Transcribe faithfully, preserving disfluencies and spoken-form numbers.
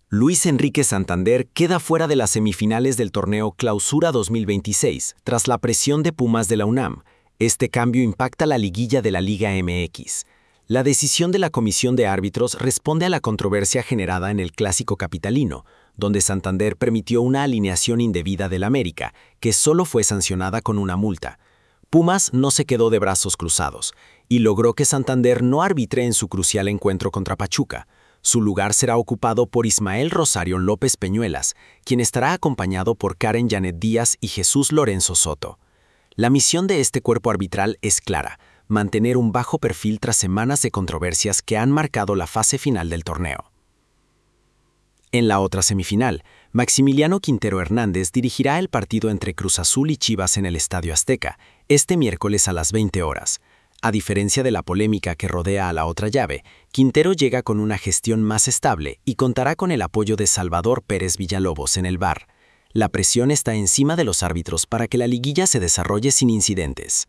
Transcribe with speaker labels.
Speaker 1: Luis Enrique Santander queda fuera de las semifinales del torneo Clausura dos mil veintiséis, tras la presión de Pumas de la UNAM. Este cambio impacta la liguilla de la Liga M X. La decisión de la Comisión de Árbitros responde a la controversia generada en el Clásico Capitalino, donde Santander permitió una alineación indebida del América, que solo fue sancionada con una multa. Pumas no se quedó de brazos cruzados y logró que Santander no arbitre en su crucial encuentro contra Pachuca. Su lugar será ocupado por Ismael Rosario López Peñuelas, quien estará acompañado por Karen Janet Díaz y Jesús Lorenzo Soto. La misión de este cuerpo arbitral es clara: mantener un bajo perfil tras semanas de controversias que han marcado la fase final del torneo. En la otra semifinal, Maximiliano Quintero Hernández dirigirá el partido entre Cruz Azul y Chivas en el Estadio Azteca, este miércoles a las veinte horas. A diferencia de la polémica que rodea a la otra llave, Quintero llega con una gestión más estable y contará con el apoyo de Salvador Pérez Villalobos en el V A R. La presión está encima de los árbitros para que la liguilla se desarrolle sin incidentes.